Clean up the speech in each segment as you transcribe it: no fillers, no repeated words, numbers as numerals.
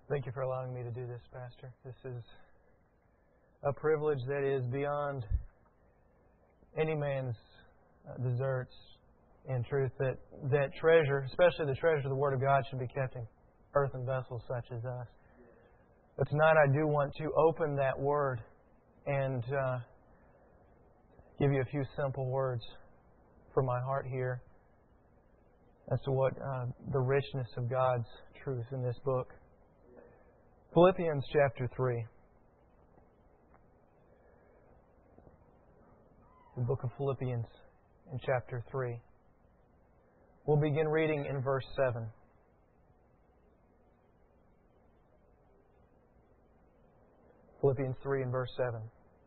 Thank you for allowing me to do this, Pastor. This is a privilege that is beyond any man's deserts. In truth, that treasure, especially the treasure of the Word of God, should be kept in earthen vessels such as us. But tonight I do want to open that Word and give you a few simple words from my heart here as to what the richness of God's truth in this book. Philippians chapter 3. The book of Philippians in chapter 3. We'll begin reading in verse 7. Philippians 3 and verse 7.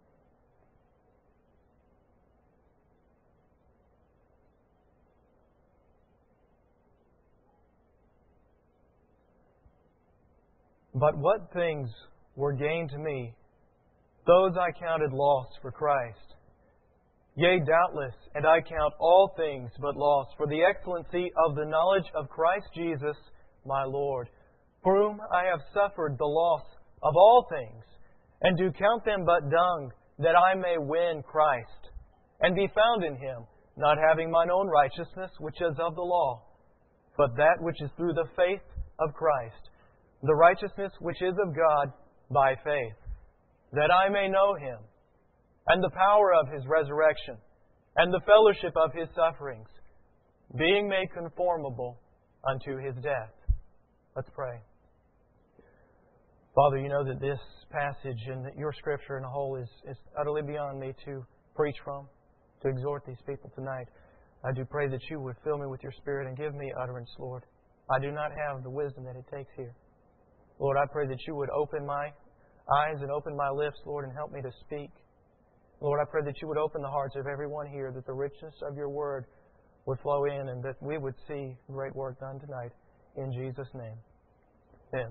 But what things were gain to me, those I counted loss for Christ. Yea, doubtless, and I count all things but loss for the excellency of the knowledge of Christ Jesus my Lord, for whom I have suffered the loss of all things, and do count them but dung, that I may win Christ, and be found in Him, not having mine own righteousness, which is of the law, but that which is through the faith of Christ, the righteousness which is of God by faith, that I may know Him, and the power of His resurrection, and the fellowship of His sufferings, being made conformable unto His death. Let's pray. Father, you know that this passage and that your Scripture in a whole is utterly beyond me to preach from, to exhort these people tonight. I do pray that you would fill me with your Spirit and give me utterance, Lord. I do not have the wisdom that it takes here. Lord, I pray that you would open my eyes and open my lips, Lord, and help me to speak. Lord, I pray that you would open the hearts of everyone here, that the richness of your word would flow in, and that we would see great work done tonight. In Jesus' name. Amen.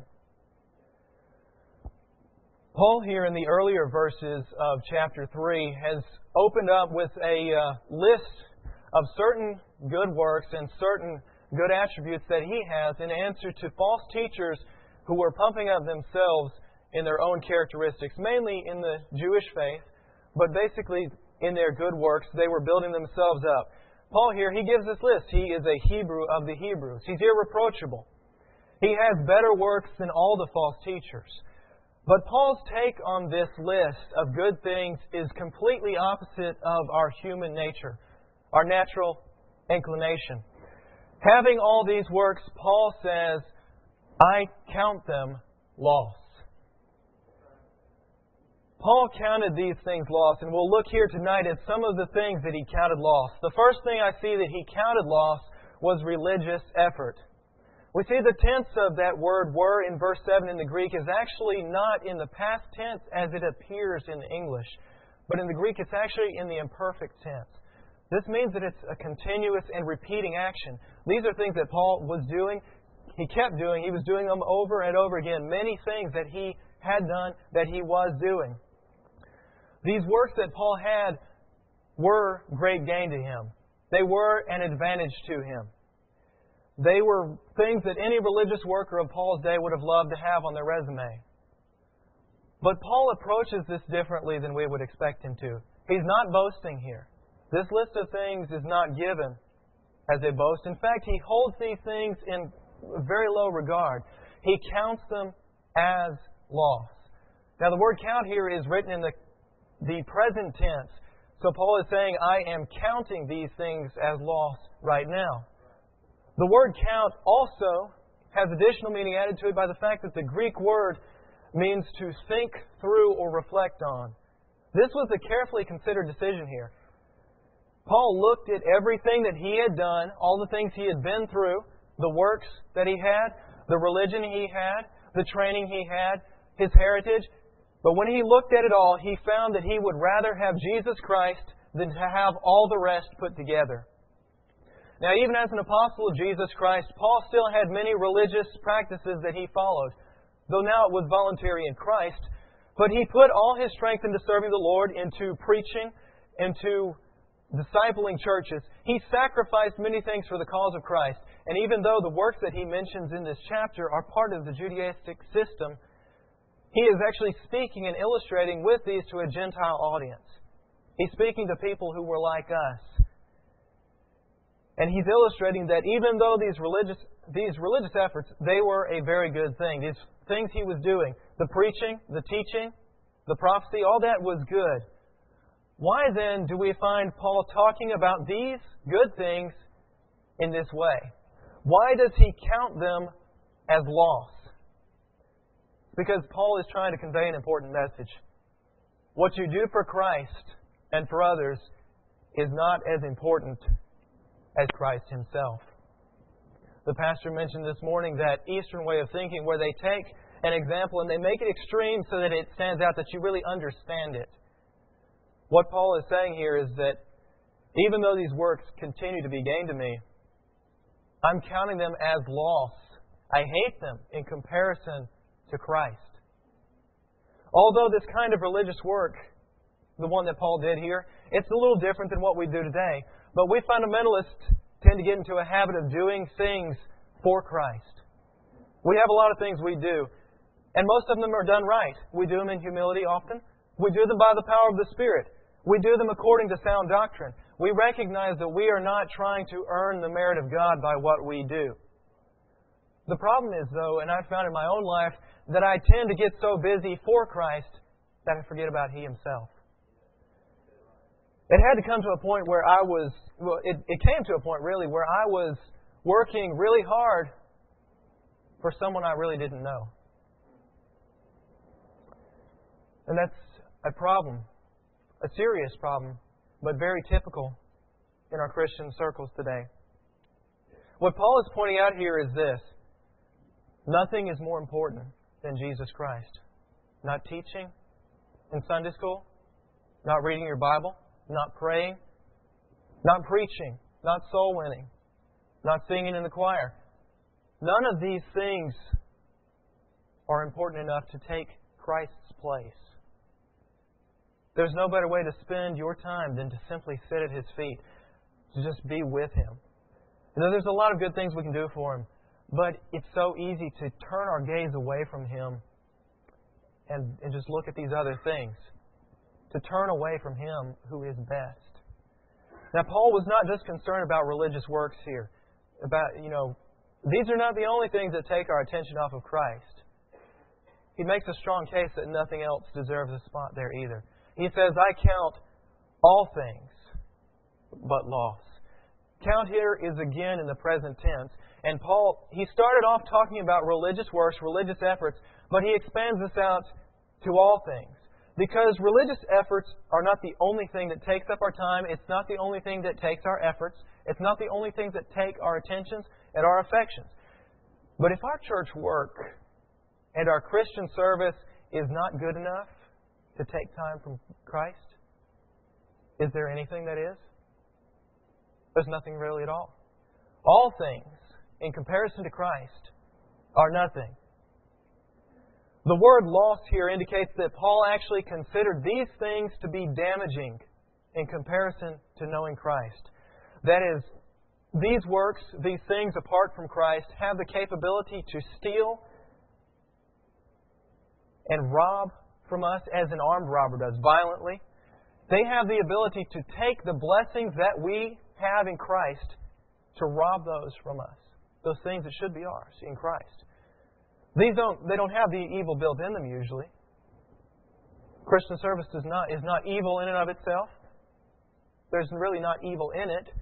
Paul here in the earlier verses of chapter 3 has opened up with a list of certain good works and certain good attributes that he has in answer to false teachers who were pumping up themselves in their own characteristics, mainly in the Jewish faith, but basically in their good works, they were building themselves up. Paul here, he gives this list. He is a Hebrew of the Hebrews. He's irreproachable. He has better works than all the false teachers. But Paul's take on this list of good things is completely opposite of our human nature, our natural inclination. Having all these works, Paul says, I count them loss. Paul counted these things loss, and we'll look here tonight at some of the things that he counted loss. The first thing I see that he counted loss was religious effort. We see the tense of that word were in verse 7 in the Greek is actually not in the past tense as it appears in English, but in the Greek it's actually in the imperfect tense. This means that it's a continuous and repeating action. These are things that Paul was doing. He kept doing. He was doing them over and over again. Many things that he had done that he was doing. These works that Paul had were great gain to him. They were an advantage to him. They were things that any religious worker of Paul's day would have loved to have on their resume. But Paul approaches this differently than we would expect him to. He's not boasting here. This list of things is not given as a boast. In fact, he holds these things in very low regard. He counts them as loss. Now, the word count here is written in the present tense. So Paul is saying, I am counting these things as loss right now. The word count also has additional meaning added to it by the fact that the Greek word means to think through or reflect on. This was a carefully considered decision here. Paul looked at everything that he had done, all the things he had been through, the works that he had, the religion he had, the training he had, his heritage. But when he looked at it all, he found that he would rather have Jesus Christ than to have all the rest put together. Now, even as an apostle of Jesus Christ, Paul still had many religious practices that he followed, though now it was voluntary in Christ. But he put all his strength into serving the Lord, into preaching, into discipling churches. He sacrificed many things for the cause of Christ. And even though the works that he mentions in this chapter are part of the Judaistic system, he is actually speaking and illustrating with these to a Gentile audience. He's speaking to people who were like us. And he's illustrating that even though these religious efforts, they were a very good thing. These things he was doing, the preaching, the teaching, the prophecy, all that was good. Why then do we find Paul talking about these good things in this way? Why does he count them as loss? Because Paul is trying to convey an important message. What you do for Christ and for others is not as important as Christ Himself. The pastor mentioned this morning that Eastern way of thinking where they take an example and they make it extreme so that it stands out, that you really understand it. What Paul is saying here is that even though these works continue to be gain to me, I'm counting them as loss. I hate them in comparison to Christ. Although this kind of religious work, the one that Paul did here, it's a little different than what we do today. But we fundamentalists tend to get into a habit of doing things for Christ. We have a lot of things we do, and most of them are done right. We do them in humility often. We do them by the power of the Spirit. We do them according to sound doctrine. We recognize that we are not trying to earn the merit of God by what we do. The problem is, though, and I've found in my own life, that I tend to get so busy for Christ that I forget about He Himself. It had to come to a point where it came to a point really where I was working really hard for someone I really didn't know. And that's a problem, a serious problem, but very typical in our Christian circles today. What Paul is pointing out here is this: nothing is more important than Jesus Christ. Not teaching in Sunday school, not reading your Bible, not praying, not preaching, not soul winning, not singing in the choir. None of these things are important enough to take Christ's place. There's no better way to spend your time than to simply sit at His feet, to just be with Him. You know, there's a lot of good things we can do for Him, but it's so easy to turn our gaze away from Him and just look at these other things. To turn away from Him who is best. Now, Paul was not just concerned about religious works here. These are not the only things that take our attention off of Christ. He makes a strong case that nothing else deserves a spot there either. He says, I count all things but loss. Count here is again in the present tense. And Paul, he started off talking about religious works, religious efforts, but he expands this out to all things. Because religious efforts are not the only thing that takes up our time. It's not the only thing that takes our efforts. It's not the only things that take our attentions and our affections. But if our church work and our Christian service is not good enough to take time from Christ, is there anything that is? There's nothing really at all. All things, in comparison to Christ, are nothing. The word loss here indicates that Paul actually considered these things to be damaging in comparison to knowing Christ. That is, these works, these things apart from Christ, have the capability to steal and rob from us as an armed robber does, violently. They have the ability to take the blessings that we have in Christ to rob those from us. Those things that should be ours in Christ. They don't have the evil built in them usually. Christian service is not evil in and of itself. There's really not evil in it.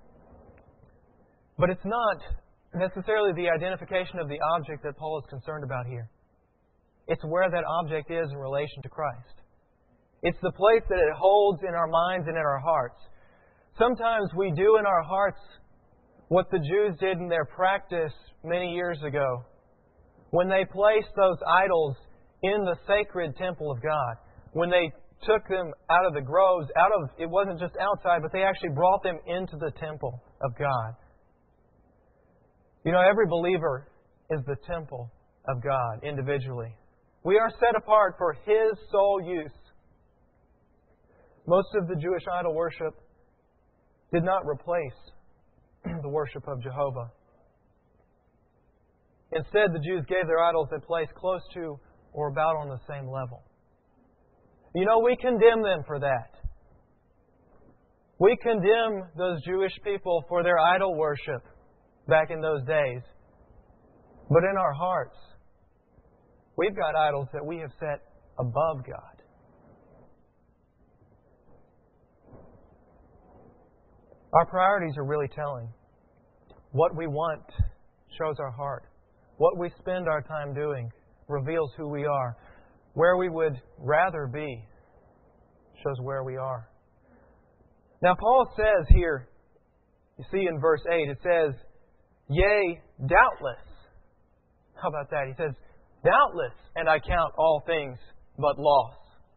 But it's not necessarily the identification of the object that Paul is concerned about here. It's where that object is in relation to Christ. It's the place that it holds in our minds and in our hearts. Sometimes we do in our hearts what the Jews did in their practice many years ago, when they placed those idols in the sacred temple of God. When they took them out of the groves, it wasn't just outside, but they actually brought them into the temple of God. You know, every believer is the temple of God individually. We are set apart for His sole use. Most of the Jewish idol worship did not replace the worship of Jehovah. Instead, the Jews gave their idols a place close to or about on the same level. You know, we condemn them for that. We condemn those Jewish people for their idol worship back in those days. But in our hearts, we've got idols that we have set above God. Our priorities are really telling. What we want shows our heart. What we spend our time doing reveals who we are. Where we would rather be shows where we are. Now, Paul says here, you see in verse 8, it says, "Yea, doubtless." How about that? He says, "Doubtless, and I count all things but loss."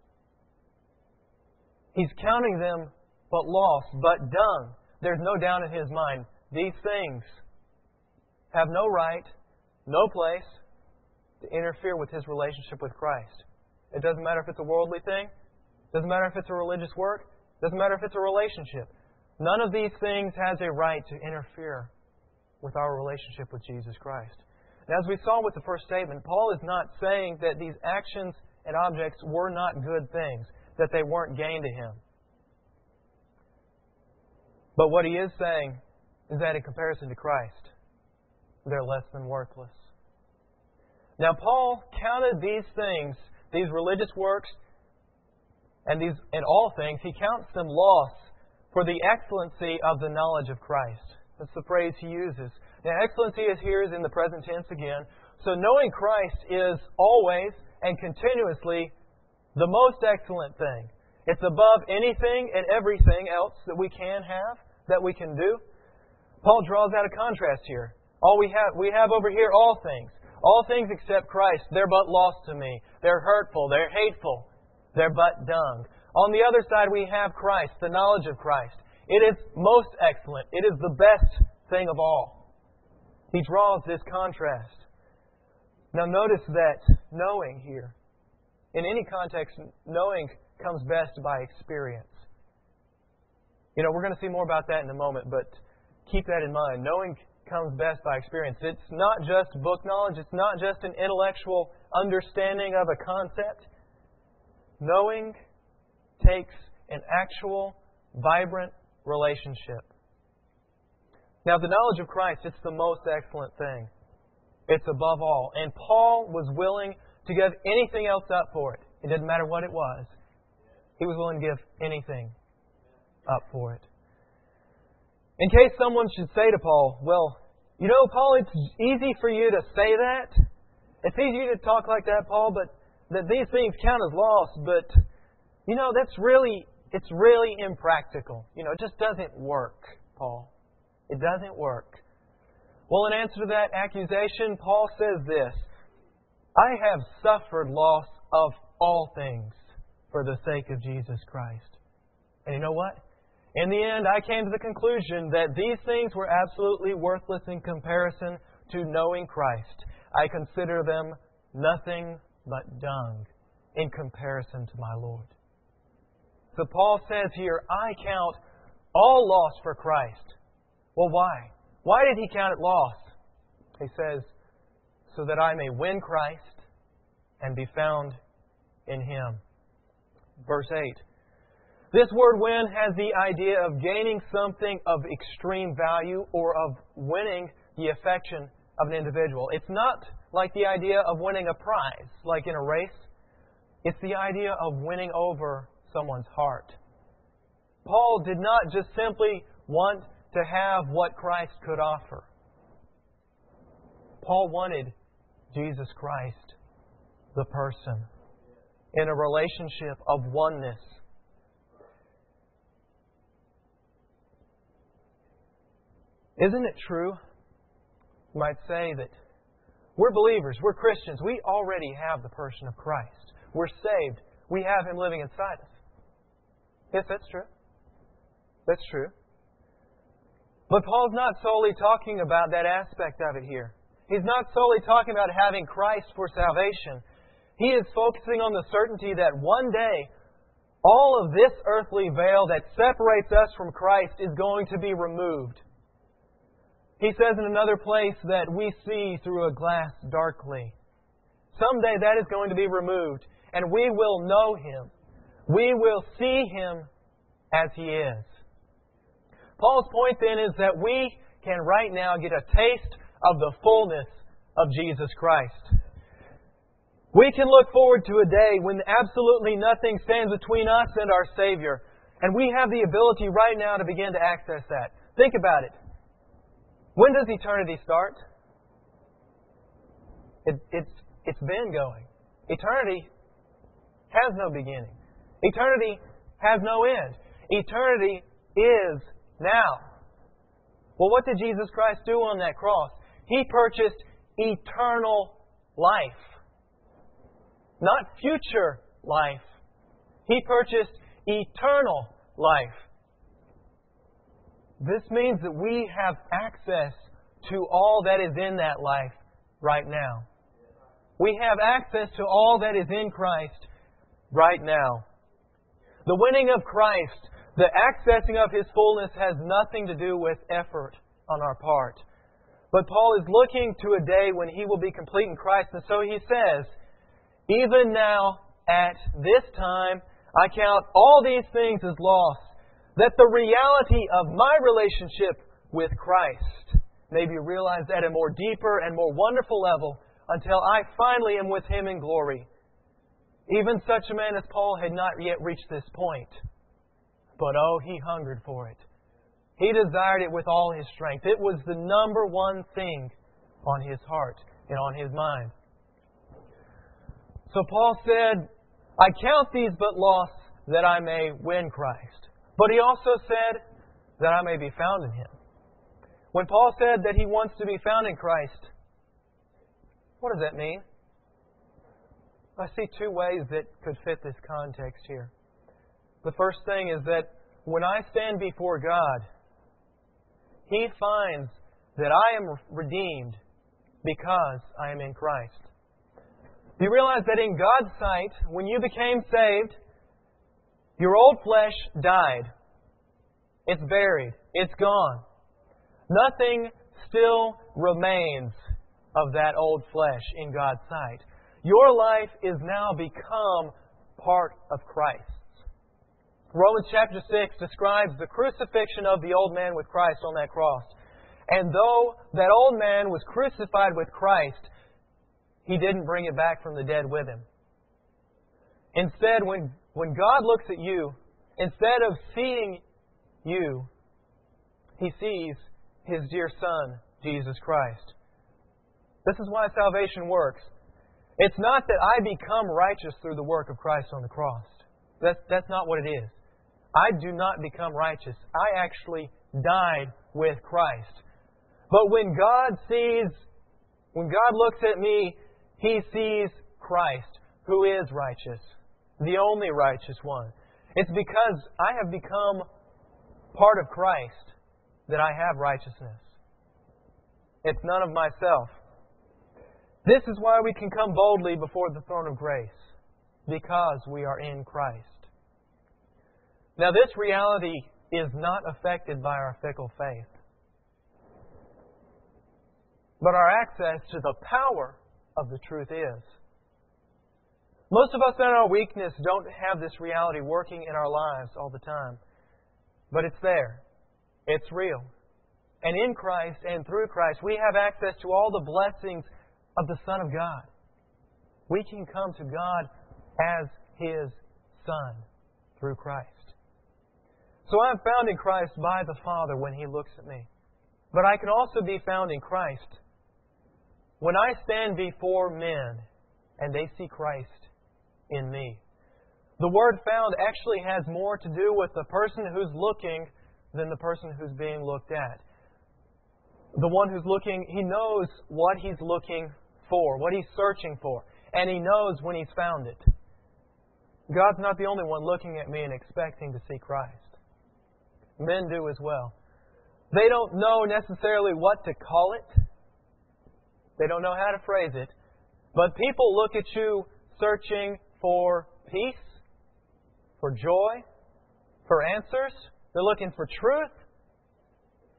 He's counting them but loss, but dung. There's no doubt in his mind. These things have no right, no place to interfere with his relationship with Christ. It doesn't matter if it's a worldly thing. It doesn't matter if it's a religious work. It doesn't matter if it's a relationship. None of these things has a right to interfere with our relationship with Jesus Christ. And as we saw with the first statement, Paul is not saying that these actions and objects were not good things, that they weren't gain to him. But what he is saying is that in comparison to Christ, they're less than worthless. Now, Paul counted these things, these religious works, and all things, he counts them loss for the excellency of the knowledge of Christ. That's the phrase he uses. Now, excellency here is in the present tense again. So knowing Christ is always and continuously the most excellent thing. It's above anything and everything else that we can have, that we can do. Paul draws out a contrast here. We have over here all things. All things except Christ, they're but loss to me. They're hurtful. They're hateful. They're but dung. On the other side, we have Christ, the knowledge of Christ. It is most excellent. It is the best thing of all. He draws this contrast. Now notice that knowing here, in any context, knowing comes best by experience. You know, we're going to see more about that in a moment, but keep that in mind. Knowing comes best by experience. It's not just book knowledge. It's not just an intellectual understanding of a concept. Knowing takes an actual, vibrant relationship. Now, the knowledge of Christ, it's the most excellent thing. It's above all. And Paul was willing to give anything else up for it. It didn't matter what it was. He was willing to give anything up for it. In case someone should say to Paul, well, you know, Paul, it's easy for you to say that. It's easy to talk like that, Paul, but that these things count as loss, but, you know, it's really impractical. You know, it just doesn't work, Paul. It doesn't work. Well, in answer to that accusation, Paul says this, I have suffered loss of all things for the sake of Jesus Christ. And you know what? In the end, I came to the conclusion that these things were absolutely worthless in comparison to knowing Christ. I consider them nothing but dung in comparison to my Lord. So Paul says here, I count all loss for Christ. Well, why? Why did he count it loss? He says, so that I may win Christ and be found in Him. Verse 8. This word win has the idea of gaining something of extreme value or of winning the affection of an individual. It's not like the idea of winning a prize, like in a race. It's the idea of winning over someone's heart. Paul did not just simply want to have what Christ could offer. Paul wanted Jesus Christ, the person, in a relationship of oneness. Isn't it true? You might say that we're believers, we're Christians, we already have the person of Christ. We're saved. We have Him living inside us. Yes, that's true. That's true. But Paul's not solely talking about that aspect of it here. He's not solely talking about having Christ for salvation. He is focusing on the certainty that one day all of this earthly veil that separates us from Christ is going to be removed. He says in another place that we see through a glass darkly. Someday that is going to be removed, and we will know Him. We will see Him as He is. Paul's point then is that we can right now get a taste of the fullness of Jesus Christ. We can look forward to a day when absolutely nothing stands between us and our Savior. And we have the ability right now to begin to access that. Think about it. When does eternity start? It's been going. Eternity has no beginning. Eternity has no end. Eternity is now. Well, what did Jesus Christ do on that cross? He purchased eternal life. Not future life. He purchased eternal life. This means that we have access to all that is in that life right now. We have access to all that is in Christ right now. The winning of Christ, the accessing of His fullness, has nothing to do with effort on our part. But Paul is looking to a day when he will be complete in Christ, and so he says, even now, at this time, I count all these things as loss, that the reality of my relationship with Christ may be realized at a more deeper and more wonderful level until I finally am with Him in glory. Even such a man as Paul had not yet reached this point. But oh, he hungered for it. He desired it with all his strength. It was the number one thing on his heart and on his mind. So Paul said, I count these but loss that I may win Christ. But he also said that I may be found in Him. When Paul said that he wants to be found in Christ, what does that mean? I see two ways that could fit this context here. The first thing is that when I stand before God, He finds that I am redeemed because I am in Christ. You realize that in God's sight, when you became saved, your old flesh died. It's buried. It's gone. Nothing still remains of that old flesh in God's sight. Your life is now become part of Christ's. Romans chapter 6 describes the crucifixion of the old man with Christ on that cross. And though that old man was crucified with Christ, He didn't bring it back from the dead with Him. Instead, when God looks at you, instead of seeing you, He sees His dear Son, Jesus Christ. This is why salvation works. It's not that I become righteous through the work of Christ on the cross. That's not what it is. I do not become righteous. I actually died with Christ. But when God looks at me, He sees Christ, who is righteous, the only righteous one. It's because I have become part of Christ that I have righteousness. It's none of myself. This is why we can come boldly before the throne of grace, because we are in Christ. Now, this reality is not affected by our fickle faith, but our access to the power of the truth is. Most of us in our weakness don't have this reality working in our lives all the time, but it's there. It's real. And in Christ and through Christ, we have access to all the blessings of the Son of God. We can come to God as His Son through Christ. So I'm found in Christ by the Father when He looks at me. But I can also be found in Christ when I stand before men and they see Christ in me. The word found actually has more to do with the person who's looking than the person who's being looked at. The one who's looking, he knows what he's looking for, what he's searching for, and he knows when he's found it. God's not the only one looking at me and expecting to see Christ. Men do as well. They don't know necessarily what to call it. They don't know how to phrase it. But people look at you searching for peace, for joy, for answers. They're looking for truth.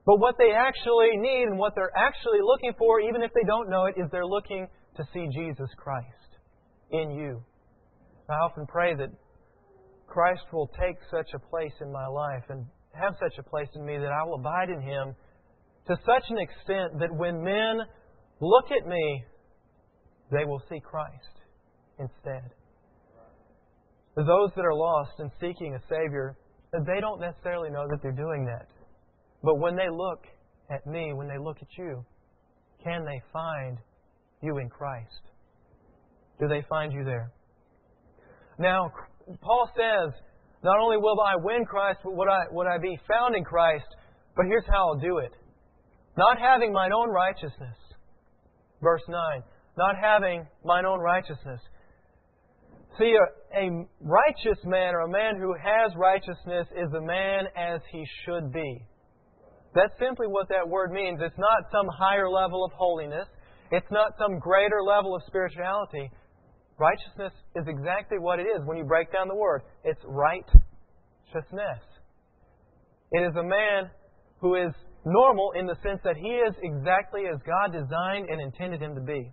But what they actually need and what they're actually looking for, even if they don't know it, is they're looking to see Jesus Christ in you. I often pray that Christ will take such a place in my life and have such a place in me that I will abide in Him to such an extent that when men look at me, they will see Christ instead. Those that are lost and seeking a Savior, they don't necessarily know that they're doing that. But when they look at me, when they look at you, can they find you in Christ? Do they find you there? Now, Paul says, not only will I win Christ, but would I be found in Christ, but here's how I'll do it. Not having mine own righteousness. Verse 9. Not having mine own righteousness. See, a righteous man, or a man who has righteousness, is a man as he should be. That's simply what that word means. It's not some higher level of holiness. It's not some greater level of spirituality. Righteousness is exactly what it is when you break down the word. It's righteousness. It is a man who is normal in the sense that he is exactly as God designed and intended him to be.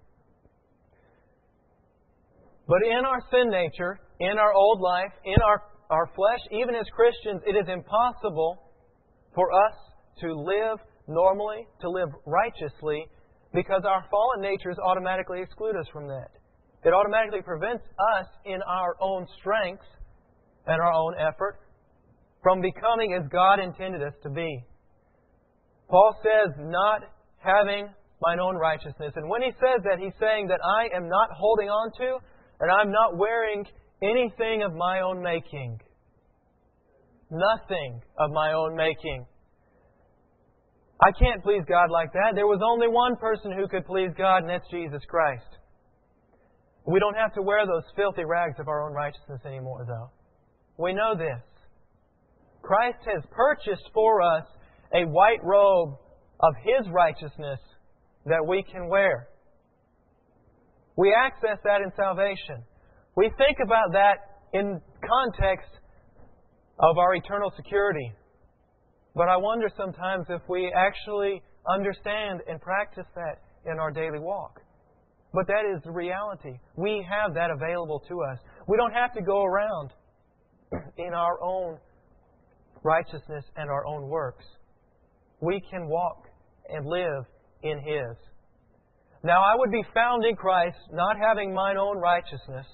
But in our sin nature, in our old life, in our flesh, even as Christians, it is impossible for us to live normally, to live righteously, because our fallen natures automatically exclude us from that. It automatically prevents us in our own strength and our own effort from becoming as God intended us to be. Paul says, not having mine own righteousness. And when he says that, he's saying that I am not holding on to and I'm not wearing anything of my own making. Nothing of my own making. I can't please God like that. There was only one person who could please God, and that's Jesus Christ. We don't have to wear those filthy rags of our own righteousness anymore, though. We know this. Christ has purchased for us a white robe of His righteousness that we can wear. We access that in salvation. We think about that in context of our eternal security. But I wonder sometimes if we actually understand and practice that in our daily walk. But that is the reality. We have that available to us. We don't have to go around in our own righteousness and our own works. We can walk and live in His. Now I would be found in Christ, not having mine own righteousness,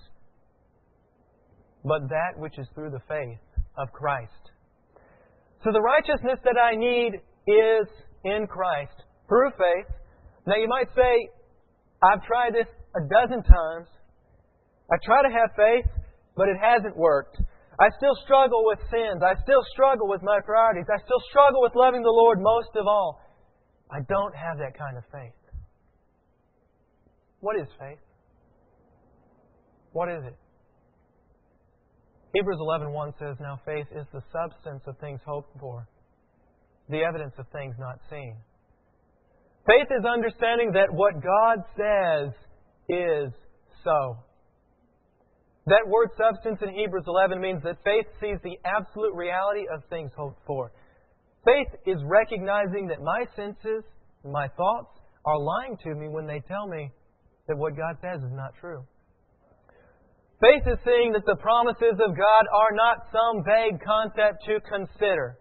but that which is through the faith of Christ. So the righteousness that I need is in Christ, through faith. Now you might say, I've tried this a dozen times. I try to have faith, but it hasn't worked. I still struggle with sins. I still struggle with my priorities. I still struggle with loving the Lord most of all. I don't have that kind of faith. What is faith? What is it? Hebrews 11:1 says, Now faith is the substance of things hoped for, the evidence of things not seen. Faith is understanding that what God says is so. That word substance in Hebrews 11 means that faith sees the absolute reality of things hoped for. Faith is recognizing that my senses, my thoughts, are lying to me when they tell me that what God says is not true. Faith is seeing that the promises of God are not some vague concept to consider.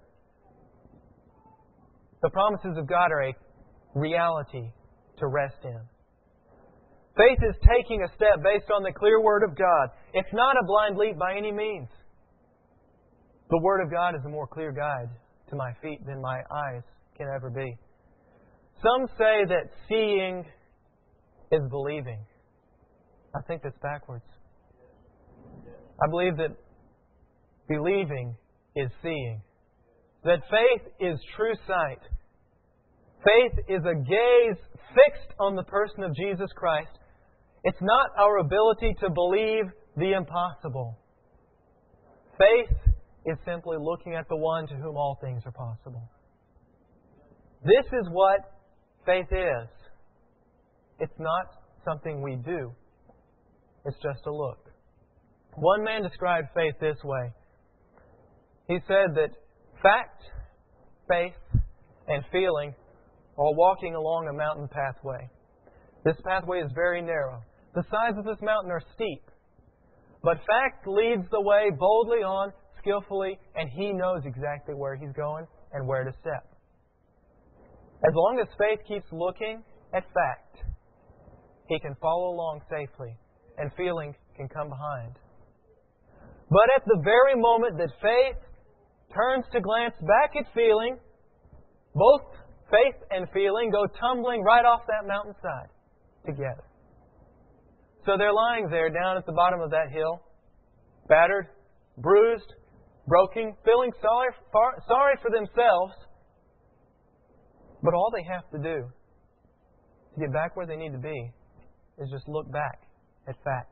The promises of God are a reality to rest in. Faith is taking a step based on the clear Word of God. It's not a blind leap by any means. The Word of God is a more clear guide to my feet than my eyes can ever be. Some say that seeing is believing. I think that's backwards. I believe that believing is seeing. That faith is true sight. Faith is a gaze fixed on the person of Jesus Christ. It's not our ability to believe the impossible. Faith is simply looking at the one to whom all things are possible. This is what faith is. It's not something we do. It's just a look. One man described faith this way. He said that fact, faith, and feeling while walking along a mountain pathway. This pathway is very narrow. The sides of this mountain are steep. But fact leads the way boldly on, skillfully, and he knows exactly where he's going and where to step. As long as faith keeps looking at fact, he can follow along safely, and feeling can come behind. But at the very moment that faith turns to glance back at feeling, both faith and feeling go tumbling right off that mountainside together. So they're lying there down at the bottom of that hill, battered, bruised, broken, feeling sorry for themselves. But all they have to do to get back where they need to be is just look back at fact.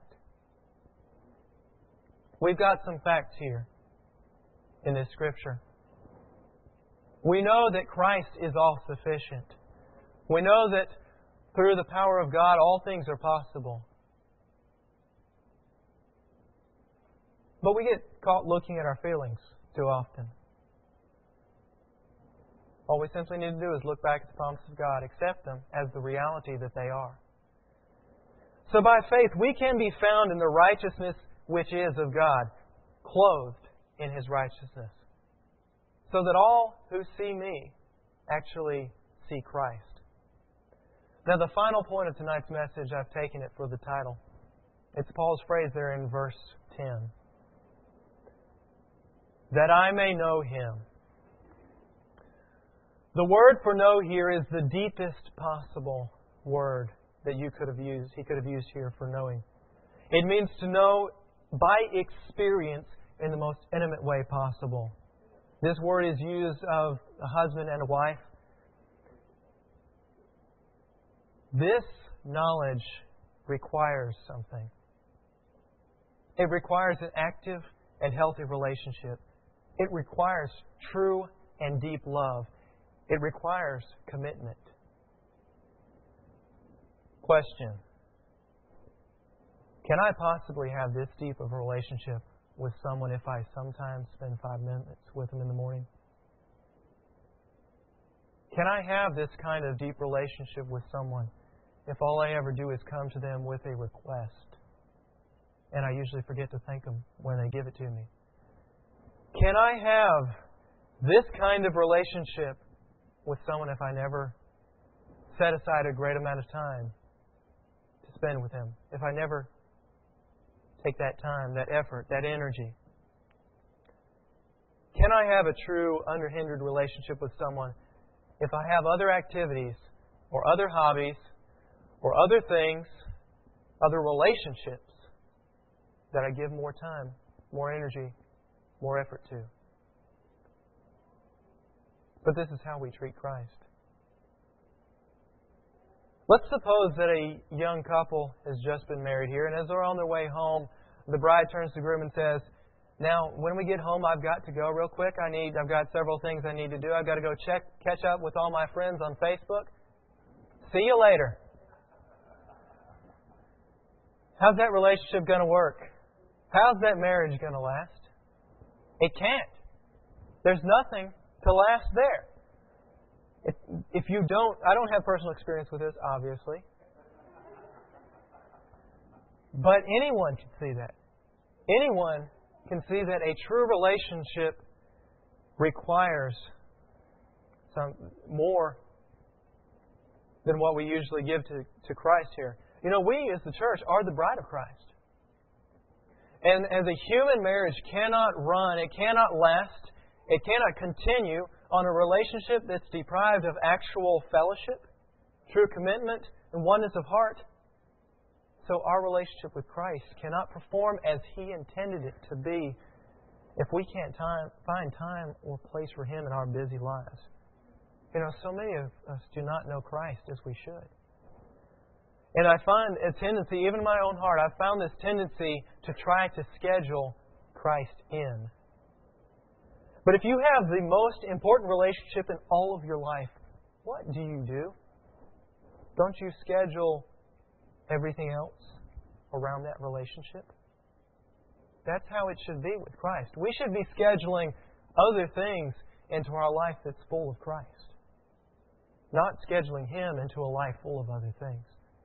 We've got some facts here in this Scripture. We know that Christ is all sufficient. We know that through the power of God, all things are possible. But we get caught looking at our feelings too often. All we simply need to do is look back at the promises of God, accept them as the reality that they are. So by faith, we can be found in the righteousness which is of God, clothed in His righteousness, so that all who see me actually see Christ. Now, the final point of tonight's message, I've taken it for the title. It's Paul's phrase there in verse 10. That I may know Him. The word for know here is the deepest possible word that he could have used here for knowing. It means to know by experience in the most intimate way possible. This word is used of a husband and a wife. This knowledge requires something. It requires an active and healthy relationship. It requires true and deep love. It requires commitment. Question. Can I possibly have this deep of a relationship with someone if I sometimes spend 5 minutes with them in the morning? Can I have this kind of deep relationship with someone if all I ever do is come to them with a request and I usually forget to thank them when they give it to me? Can I have this kind of relationship with someone if I never set aside a great amount of time to spend with them? If I never take that time, that effort, that energy? Can I have a true, unhindered relationship with someone if I have other activities or other hobbies or other things, other relationships that I give more time, more energy, more effort to? But this is how we treat Christ. Let's suppose that a young couple has just been married here, and as they're on their way home, the bride turns to the groom and says, "Now, when we get home, I've got to go real quick. I've got several things I need to do. I've got to go catch up with all my friends on Facebook. See you later." How's that relationship going to work? How's that marriage going to last? It can't. There's nothing to last there. If you don't, I don't have personal experience with this, obviously. But anyone can see that. Anyone can see that a true relationship requires some more than what we usually give to Christ here. You know, we as the church are the bride of Christ. And as a human marriage cannot run, it cannot last, it cannot continue on a relationship that's deprived of actual fellowship, true commitment, and oneness of heart. So our relationship with Christ cannot perform as He intended it to be if we can't find time or place for Him in our busy lives. You know, so many of us do not know Christ as we should. And I find a tendency, even in my own heart, I've found this tendency to try to schedule Christ in. But if you have the most important relationship in all of your life, what do you do? Don't you schedule everything else around that relationship? That's how it should be with Christ. We should be scheduling other things into our life that's full of Christ. not scheduling Him into a life full of other things.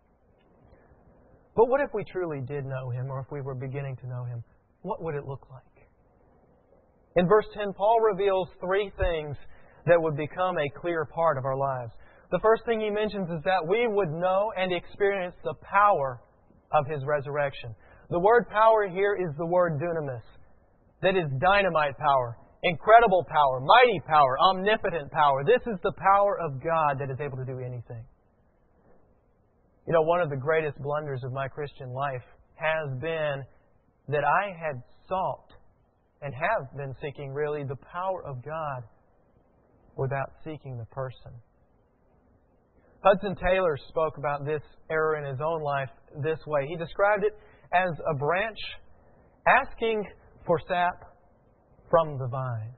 But what if we truly did know Him, or if we were beginning to know Him? What would it look like? In verse 10, Paul reveals three things that would become a clear part of our lives. The first thing he mentions is that we would know and experience the power of His resurrection. The word power here is the word dunamis. That is dynamite power, incredible power, mighty power, omnipotent power. This is the power of God that is able to do anything. You know, one of the greatest blunders of my Christian life has been that I had sought and have been seeking really the power of God without seeking the person. Hudson Taylor spoke about this error in his own life this way. He described it as a branch asking for sap from the vine,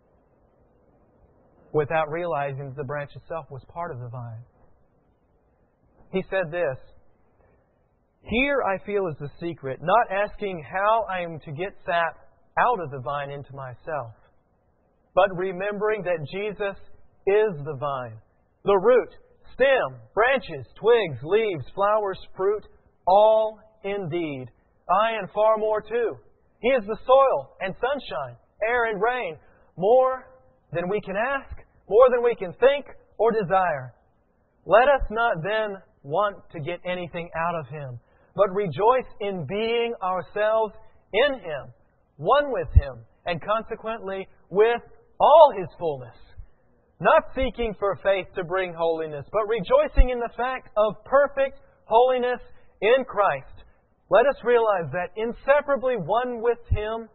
without realizing that the branch itself was part of the vine. He said this, "Here I feel is the secret, not asking how I am to get sap out of the vine into myself, but remembering that Jesus is the vine, the root, stem, branches, twigs, leaves, flowers, fruit, all indeed. Aye, and far more too. He is the soil and sunshine, air and rain, more than we can ask, more than we can think or desire. Let us not then want to get anything out of Him, but rejoice in being ourselves in Him, one with Him, and consequently with all His fullness. Not seeking for faith to bring holiness, but rejoicing in the fact of perfect holiness in Christ. Let us realize that inseparably one with Him,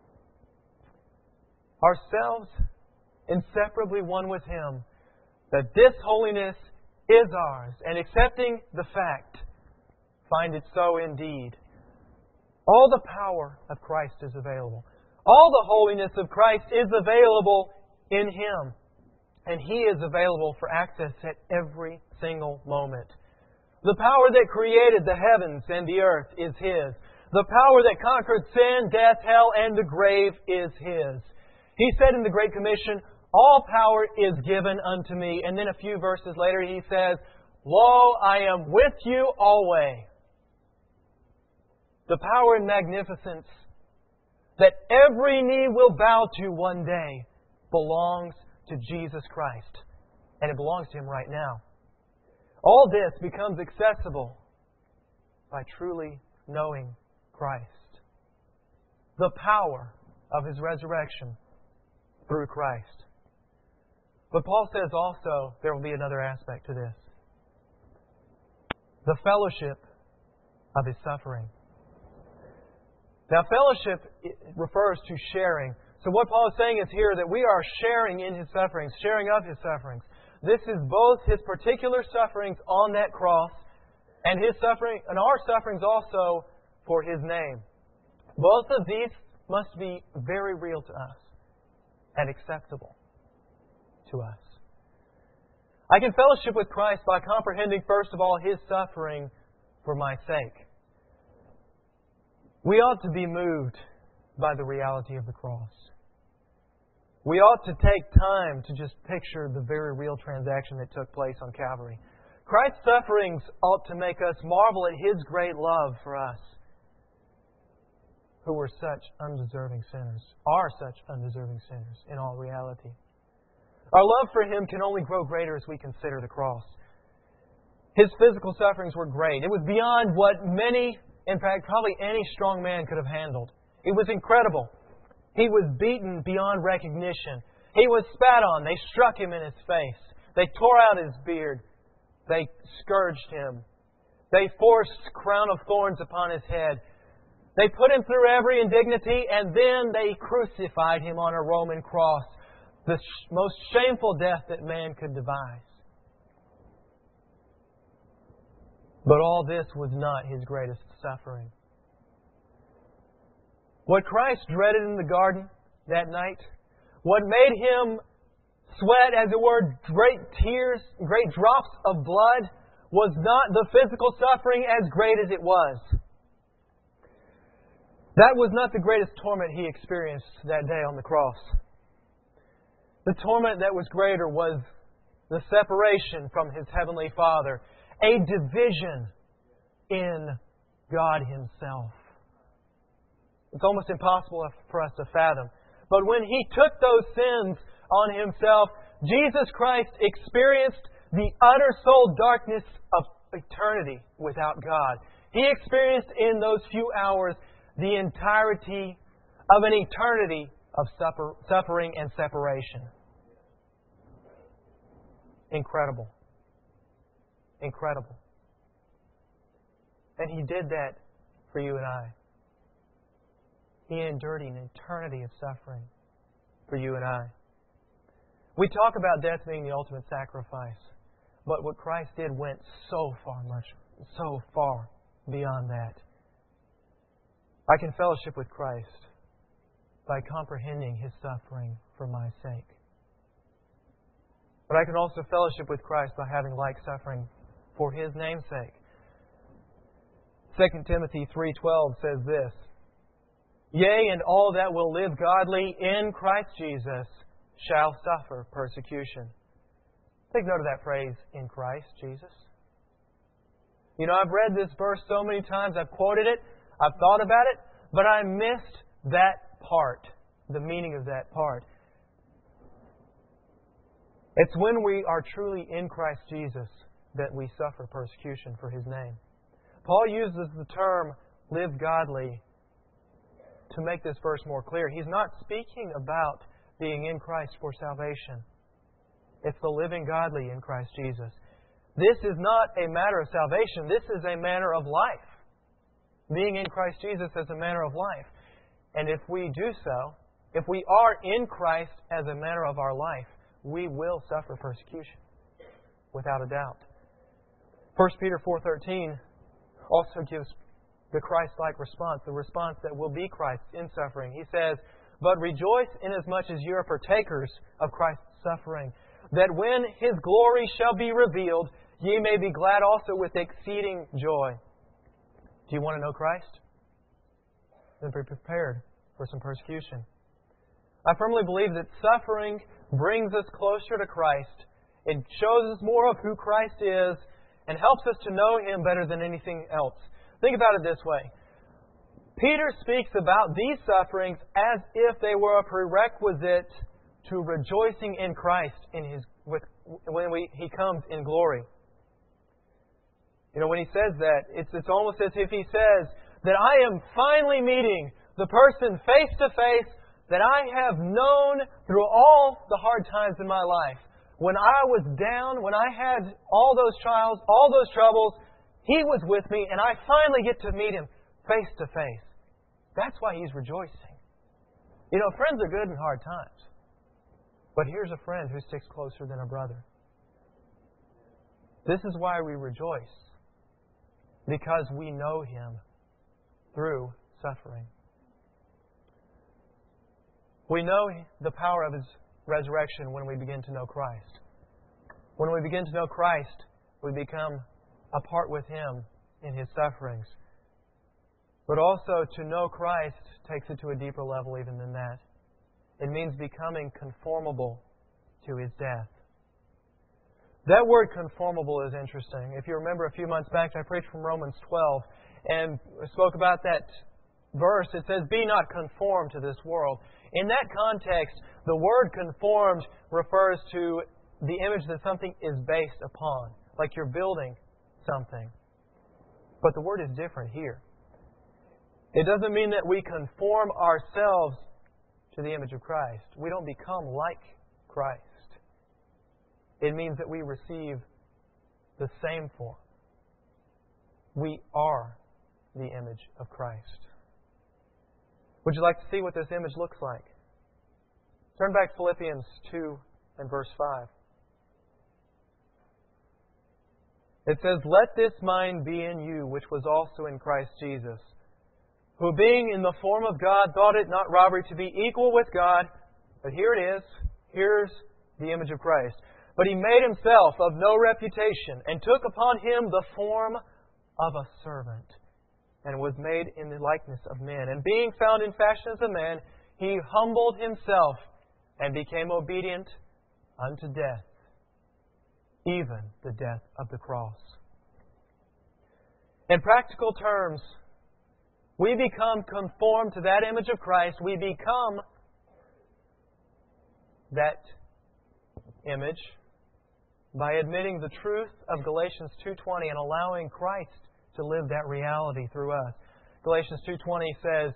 ourselves inseparably one with Him, that this holiness is ours, and accepting the fact, find it so indeed. All the power of Christ is available. All the holiness of Christ is available in Him. And He is available for access at every single moment. The power that created the heavens and the earth is His. The power that conquered sin, death, hell, and the grave is His. He said in the Great Commission, all power is given unto me. And then a few verses later He says, Lo, I am with you always. The power and magnificence that every knee will bow to one day belongs to Jesus Christ. And it belongs to Him right now. All this becomes accessible by truly knowing Christ. The power of His resurrection through Christ. But Paul says also there will be another aspect to this. The fellowship of His suffering. Now, fellowship refers to sharing. So what Paul is saying is here that we are sharing in His sufferings, sharing of His sufferings. This is both His particular sufferings on that cross and His suffering and our sufferings also for His name. Both of these must be very real to us and acceptable to us. I can fellowship with Christ by comprehending, first of all, His suffering for my sake. We ought to be moved by the reality of the cross. We ought to take time to just picture the very real transaction that took place on Calvary. Christ's sufferings ought to make us marvel at His great love for us, who were such undeserving sinners, are such undeserving sinners in all reality. Our love for Him can only grow greater as we consider the cross. His physical sufferings were great. It was beyond what many, in fact, probably any strong man could have handled. It was incredible. He was beaten beyond recognition. He was spat on. They struck Him in His face. They tore out His beard. They scourged Him. They forced a crown of thorns upon His head. They put Him through every indignity, and then they crucified Him on a Roman cross, the most shameful death that man could devise. But all this was not His greatest suffering. What Christ dreaded in the garden that night, what made Him sweat, as it were, great tears, great drops of blood, was not the physical suffering as great as it was. That was not the greatest torment He experienced that day on the cross. The torment that was greater was the separation from His Heavenly Father, a division in God Himself. It's almost impossible for us to fathom. But when He took those sins on Himself, Jesus Christ experienced the utter soul darkness of eternity without God. He experienced in those few hours the entirety of an eternity of suffering and separation. Incredible. Incredible. And He did that for you and I. He endured an eternity of suffering for you and I. We talk about death being the ultimate sacrifice, but what Christ did went so far beyond that. I can fellowship with Christ by comprehending His suffering for my sake. But I can also fellowship with Christ by having like suffering for His name's sake. 2 Timothy 3:12 says this, "Yea, and all that will live godly in Christ Jesus shall suffer persecution." Take note of that phrase, in Christ Jesus. You know, I've read this verse so many times, I've quoted it, I've thought about it, but I missed that part, the meaning of that part. It's when we are truly in Christ Jesus that we suffer persecution for His name. Paul uses the term live godly to make this verse more clear. He's not speaking about being in Christ for salvation. It's the living godly in Christ Jesus. This is not a matter of salvation. This is a manner of life. Being in Christ Jesus is a manner of life. And if we do so, if we are in Christ as a manner of our life, we will suffer persecution, without a doubt. 1 Peter 4:13 also gives the Christ-like response, the response that will be Christ's in suffering. He says, "But rejoice inasmuch as you are partakers of Christ's suffering, that when His glory shall be revealed, ye may be glad also with exceeding joy." Do you want to know Christ? Then be prepared for some persecution. I firmly believe that suffering brings us closer to Christ. It shows us more of who Christ is and helps us to know Him better than anything else. Think about it this way. Peter speaks about these sufferings as if they were a prerequisite to rejoicing in Christ when He comes in glory. You know, when he says that, it's almost as if he says that I am finally meeting the person face to face that I have known through all the hard times in my life. When I was down, when I had all those trials, all those troubles, He was with me, and I finally get to meet Him face to face. That's why He's rejoicing. You know, friends are good in hard times. But here's a friend who sticks closer than a brother. This is why we rejoice. Because we know Him through suffering. We know the power of His resurrection when we begin to know Christ. When we begin to know Christ, we become apart with Him in His sufferings. But also to know Christ takes it to a deeper level even than that. It means becoming conformable to His death. That word conformable is interesting. If you remember a few months back, I preached from Romans 12 and spoke about that verse. It says, "Be not conformed to this world." In that context, the word conformed refers to the image that something is based upon, like you're building something. But the word is different here. It doesn't mean that we conform ourselves to the image of Christ. We don't become like Christ. It means that we receive the same form. We are the image of Christ. Would you like to see what this image looks like? Turn back to Philippians 2 and verse 5. It says, "Let this mind be in you, which was also in Christ Jesus, who being in the form of God, thought it not robbery to be equal with God." But here it is. Here's the image of Christ. "But He made Himself of no reputation, and took upon Him the form of a servant, and was made in the likeness of men. And being found in fashion as a man, He humbled Himself, and became obedient unto death, even the death of the cross. In practical terms, we become conformed to that image of Christ. We become that image by admitting the truth of Galatians 2:20 and allowing Christ to live that reality through us. Galatians 2:20 says,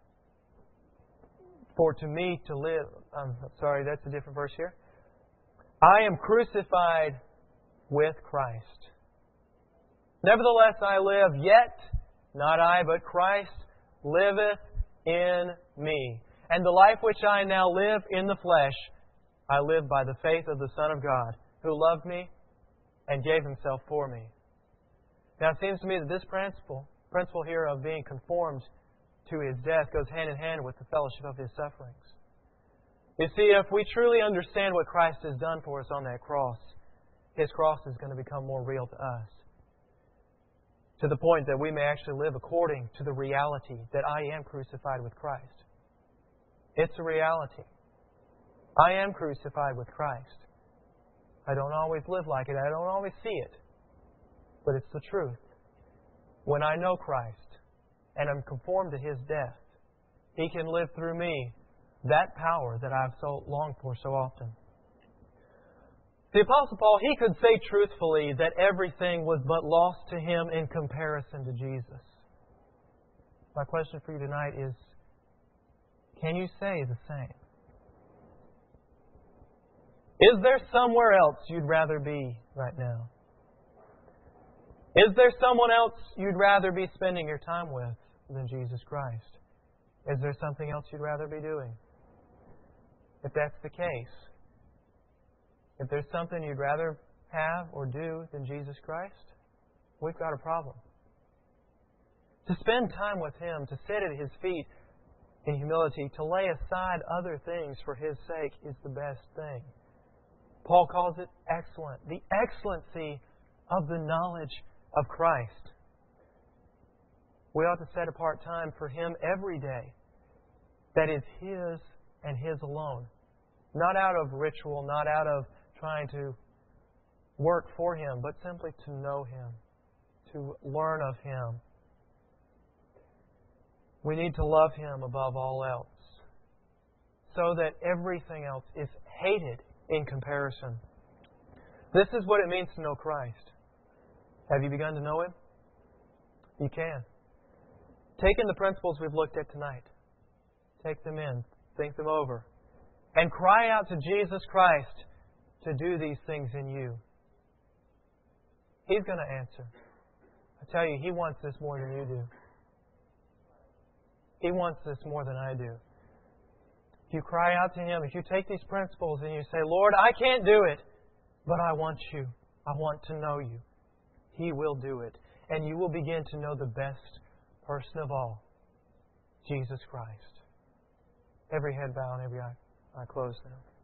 "For to me to live..." sorry, that's a different verse here. "I am crucified with Christ. Nevertheless I live, yet not I, but Christ liveth in me. And the life which I now live in the flesh, I live by the faith of the Son of God, who loved me and gave Himself for me." Now it seems to me that this principle here of being conformed to His death goes hand in hand with the fellowship of His sufferings. You see, if we truly understand what Christ has done for us on that cross, His cross is going to become more real to us, to the point that we may actually live according to the reality that I am crucified with Christ. It's a reality. I am crucified with Christ. I don't always live like it. I don't always see it. But it's the truth. When I know Christ and am conformed to His death, He can live through me that power that I've so longed for so often. The Apostle Paul, he could say truthfully that everything was but lost to him in comparison to Jesus. My question for you tonight is, can you say the same? Is there somewhere else you'd rather be right now? Is there someone else you'd rather be spending your time with than Jesus Christ? Is there something else you'd rather be doing? If that's the case, if there's something you'd rather have or do than Jesus Christ, we've got a problem. To spend time with Him, to sit at His feet in humility, to lay aside other things for His sake is the best thing. Paul calls it excellent. The excellency of the knowledge of Christ. We ought to set apart time for Him every day that is His and His alone. Not out of ritual, not out of trying to work for Him, but simply to know Him, to learn of Him. We need to love Him above all else, so that everything else is hated in comparison. This is what it means to know Christ. Have you begun to know Him? You can. Take in the principles we've looked at tonight. Take them in, think them over, and cry out to Jesus Christ to do these things in you. He's going to answer. I tell you, He wants this more than you do. He wants this more than I do. If you cry out to Him, if you take these principles and you say, "Lord, I can't do it, but I want You. I want to know You," He will do it. And you will begin to know the best person of all, Jesus Christ. Every head bowed and every eye closed now.